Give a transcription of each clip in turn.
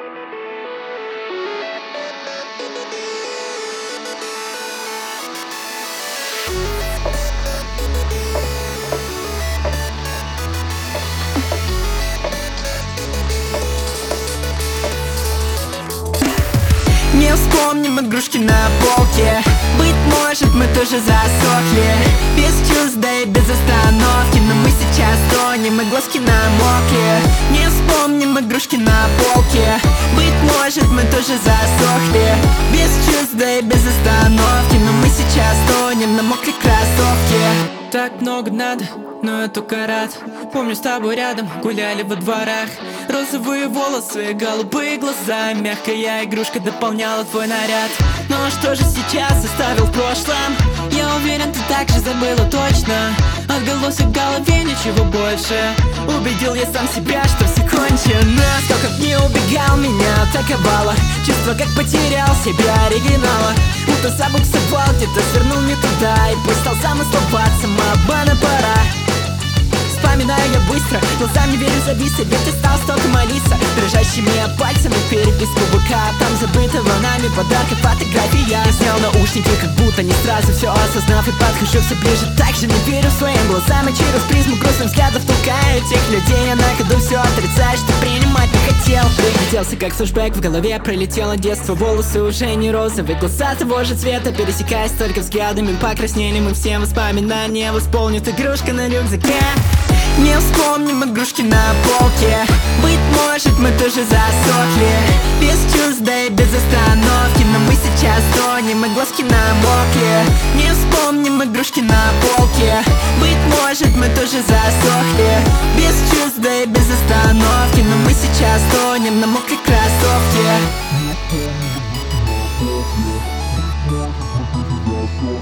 Не вспомним игрушки на полке. Быть может, мы тоже засохли. Без чувств, да и без остановки. Но мы сейчас тонем, и глазки намокли. Не вспомним игрушки на полке. Быть может, мы тоже засохли. Без чувств, да и без остановки. Но мы сейчас тонем, намокли кроссовки. Так много надо, но я только рад. Помню, с тобой рядом гуляли во дворах. Розовые волосы, голубые глаза, мягкая игрушка дополняла твой наряд. Но что же сейчас оставил в прошлом? Я уверен, ты так же забыла точно. Отголосок в голове, ничего больше. Убедил я сам себя, что все кончено. Сколько дней убегал, меня атаковало чувство, как потерял себя оригинала. Будто забуксовал, где-то свернул не туда. И пусть стал замысловать, самообмана пора. Вспоминаю я быстро, глазам не верю, зови себе, ты стал столько молиться. Дрожащими пальцами переписку ВК, там забытого нами подарка фотография. Я снял наушники, как будто не сразу все осознав, и подхожу все ближе, так же не верю своим глазам. И через призму грустных взглядов толкаю тех людей, я на ходу все отрицаю, что принимать не хотел. Пригляделся как флешбэк, в голове пролетело детство. Волосы уже не розовые, глаза того же цвета, пересекаясь только взглядами, покраснели мы всем воспоминания. Восполнит игрушка на рюкзаке. Не вспомним игрушки на полке. Быть может, мы тоже засохли. Без чувств, да и без остановки. Но мы сейчас тонем, и глазки намокли. Не вспомним игрушки на полке. Быть может, мы тоже засохли. Без чувств, да и без остановки. Но мы сейчас тонем, намокли кроссовки.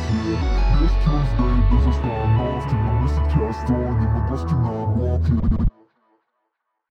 Без чувств, да и без остановки. Но мы сейчас тонем, и глазки намокли.